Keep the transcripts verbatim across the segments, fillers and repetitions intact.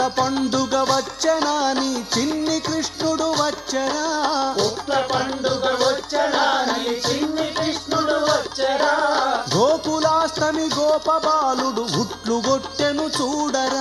పండుగ వచ్చనాని చిన్ని కృష్ణుడు వచ్చరా పుట్ల పండుగ వచ్చనాని చిన్ని కృష్ణుడు వచ్చరా గోకులాష్టమి గోపబాలుడు ఉట్లు గొట్టెను చూడరా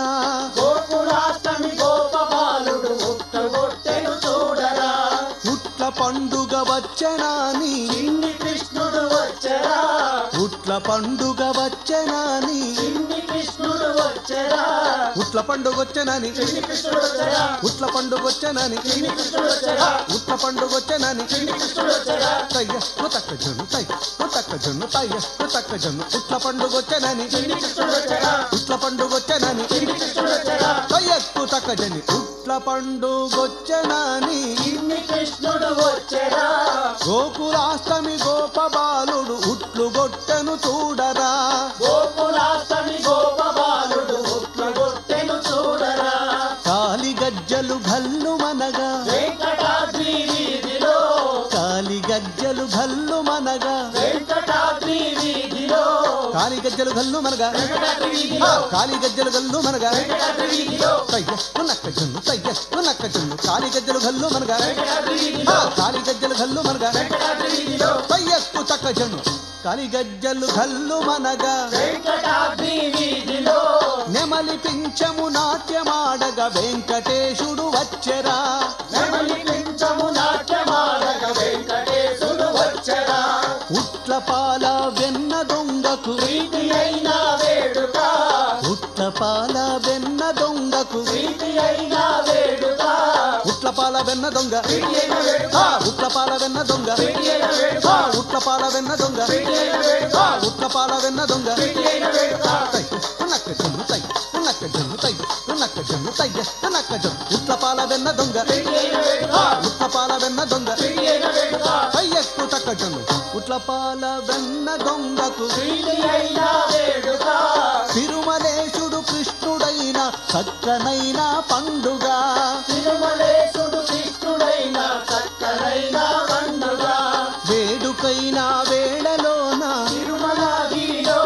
గోకులాష్టమి గోపబాలుడు ఉట్లు గొట్టెను చూడరా ఉట్ల పండుగ వచ్చనాని చిన్ని కృష్ణుడు వచ్చరా ఉట్ల పండుగ వచ్చనాని చిన్ని కృష్ణుడు వచ్చరా ఉట్ల పండుగ వచ్చనాని చిన్ని కృష్ణుడు వచ్చరా ఉట్ల పండుగ వచ్చనాని చిన్ని కృష్ణుడు వచ్చరా ఉట్ల పండుగ వచ్చనాని చిన్ని కృష్ణుడు వచ్చరా తయ్య తక్క జొన్ను తయ్య తక్క జొన్ను తయ్య తక్క జొన్ను ఉట్ల పండుగ వచ్చనాని చిన్ని కృష్ణుడు వచ్చరా ఉట్ల పండుగ వచ్చనాని చిన్ని కృష్ణుడు వచ్చరా తయ్యక్కు తక్క జని ఉట్ల పండుగ వచ్చనాని చిన్ని కృష్ణుడు వచ్చరా గోకులాష్టమి గోపబాలుడు ఉట్లు గొట్టెను చూడరా గోకులాష్టమి గోపబాలుడు ఉట్లు గొట్టెను చూడరా కాలి గజ్జలు భల్లు మనగా వెంకటాద్రి వీధిలో కాలి గజ్జలు భల్లు మనగా వెంకటాద్రి వీధిలో కాలి గజ్జలు గల్లు మనగా వెంకటాద్రి వీధిలో కాలి గజ్జలు గల్లు మనగా వెంకటాద్రి వీధిలో తయ్య నక్క జొన్ను తయ్య నక్క జొన్ను కాలి గజ్జలు గల్లు మనగా వెంకటాద్రి వీధిలో కాలి గజ్జలు గల్లు మనగా వెంకటాద్రి వీధిలో తయ్యక్కు తక్క జొన్ను కాలి గజ్జలు గల్లు మనగా వెంకటాద్రి వీధిలో నెమలి పించము నాట్యమాడగా వెంకటేశుడు వచ్చరా నెమలి పించము నాట్యమాడగ వెంకటేశుడు వచ్చరా ఉట్ల పాల వెన్న దొంగకు ప్రీతి అయిన వేడుక ఉట్ల పాల వెన్న దొంగకు ప్రీతి అయిన వేడుక ఉట్ల పాల వెన్న దొంగ ప్రీతి అయిన వేడుక ఆ, ఉట్ల పాల వెన్న దొంగ ప్రీతి అయిన వేడుక ఆ, ఉట్ల పాల వెన్న దొంగ ప్రీతి అయిన వేడుక ఆ, ఉట్ల పాల వెన్న దొంగ ప్రీతి అయిన వేడుక నక్క జొన్ను తయ్య నక్క జొన్ను తయ్య నక్క జొన్ను తయ్య నక్క జొన్ను ఉట్ల పాల వెన్న దొంగ ప్రీతి అయిన వేడుక ఆ, ఉట్ల పాల వెన్న దొంగ ప్రీతి అయిన వేడుక తయ్యక్కు తక్క జొన్ను ఉట్ల పాల వెన్న దొంగకు ప్రీతి అయిన వేడుక తిరుమలేశుడు కృష్ణుడైన చక్కనైన పండుగ తిరుమలేశుడు కృష్ణుడైన చక్కనైన పండుగ వేడుకైన వేళలోన తిరుమలగిరిలో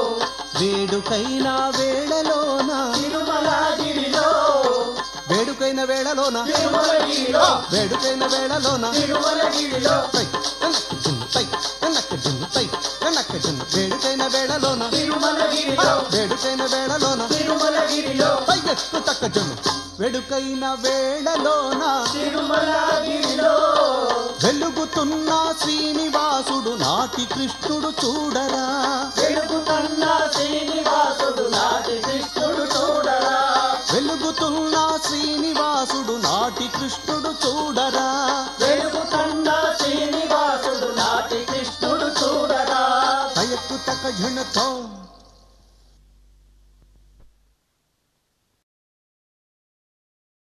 వేడుకైన వేళలోన తిరుమలగిరిలో వేడుకైన వేళలోన తిరుమలగిరిలో వేడుకైన వేళలోన తిరుమలగిరిలో తై కనక్క జున్ను తై కనక్క జున్ను తై కనక్క జున్ను వేడుకైన వేళలోన తిరుమలగిరిలో వేడుకైన వేళలోన తిరుమలగిరిలో తయ్యక్కు తక్క జున్ను వేడుకైన వేళలోన తిరుమలగిరిలో వెలుగుతున్న శ్రీనివాసుడు నాటి కృష్ణుడు చూడరా వెలుగుతున్న శ్రీనివాసుడు నాటి కృష్ణుడు చూడరా వెలుగుతున్న శ్రీనివాసుడు నాటి కృష్ణుడు చూడరా వెలుగుతున్న శ్రీనివాసుడు నాటి కృష్ణుడు చూడరా తయక్కు తక్క జున్నుతో